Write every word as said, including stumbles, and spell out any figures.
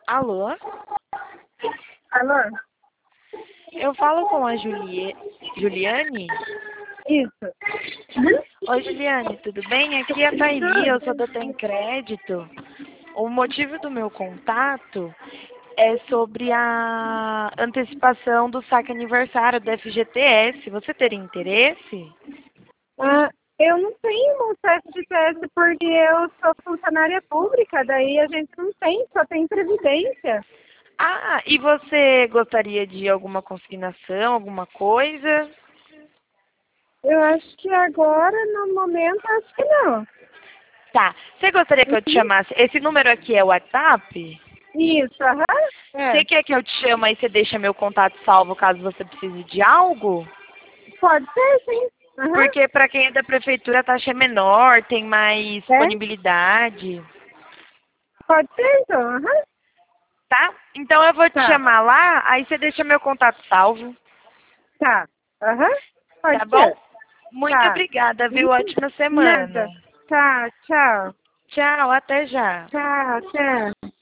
Alô? Alô? Eu falo com a Julie... Juliane? Isso. Uhum. Oi, Juliane, tudo bem? Aqui é a Thaili, eu sou da Tem Crédito. O motivo do meu contato é sobre a antecipação do saque aniversário do F G T S. Você teria interesse? Ah, eu não tenho um F G T S porque eu sou funcionária pública, daí a gente não tem, só tem previdência. Ah, e você gostaria de alguma consignação, alguma coisa? Eu acho que agora, no momento, acho que não. Tá. Você gostaria que eu te Uhum. chamasse? Esse número aqui é o WhatsApp? Isso, aham. Você É. quer que eu te chame e você deixa meu contato salvo caso você precise de algo? Pode ser, sim. Aham. Porque para quem é da prefeitura a taxa é menor, tem mais É? disponibilidade, Pode ser, então. Aham. tá? Então eu vou te Tá. chamar lá, aí você deixa meu contato salvo, Tá. Aham. tá Pode bom? ser. Muito Tá. obrigada, viu? Uhum. Ótima semana. Nada. Tá, tchau. Tchau, até já. Tchau, tchau.